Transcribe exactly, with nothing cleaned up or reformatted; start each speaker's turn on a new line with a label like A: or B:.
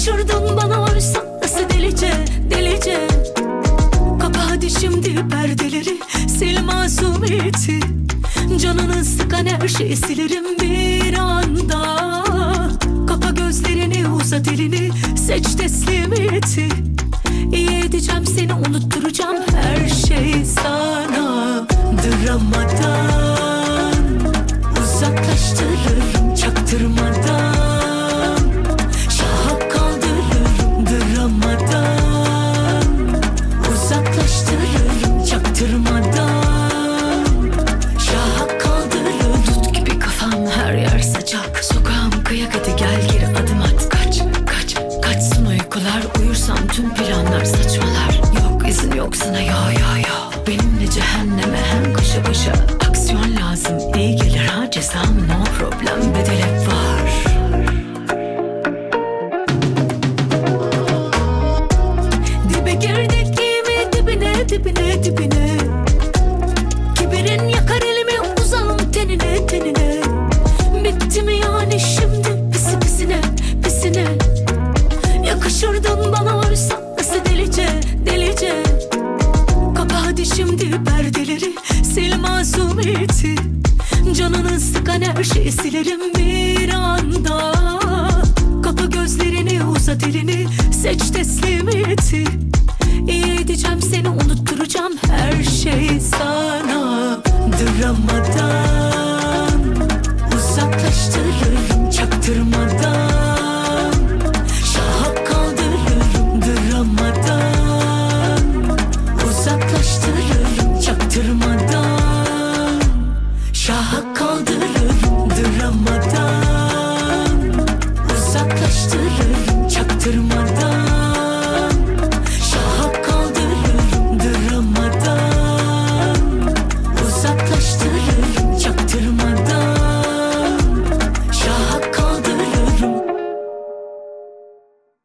A: Yakışırdın bana oysa nasıl delice delice. Kapa hadi şimdi perdeleri, sil masumiyeti. Canını sıkan her şeyi silerim bir anda. Kapa gözlerini, uzat elini, seç teslimiyeti. İyi edeceğim seni, unutturacağım her şey sana. Dramadan uzaklaştırırım çaktırmadan. Şaha kaldırırım dramadan. Uzaklaştırırım çaktırmadan. Şaha kaldırırım. Tut gibi kafam, her yer saçak. Sokağım kıyak, hadi gel geri adım at. Kaç, kaç, kaçsın uykular. Uyursam tüm planlar saçmalar. Yok izin yok sana, yo yo yo. Benimle cehenneme hem koşa koşa. Aksiyon lazım, iyi gelir ha cezam. No problem, bedel hep var. Dibe girdik mi dibine dibine dibine. Kibirin yakar elimi, uzağım tenine tenine. Bitti mi yani şimdi pisi pisine pisine. Yakışırdın bana oysa nasıl delice delice. Kapa hadi şimdi perdeleri, sil masumiyeti. Canını sıkan her şeyi silerim bir anda. Kapa gözlerini, uzat elini, seç teslimiyeti. İyi edeceğim seni, unutturacağım her şey sana. Dramadan uzaklaştırırım çaktırmadan.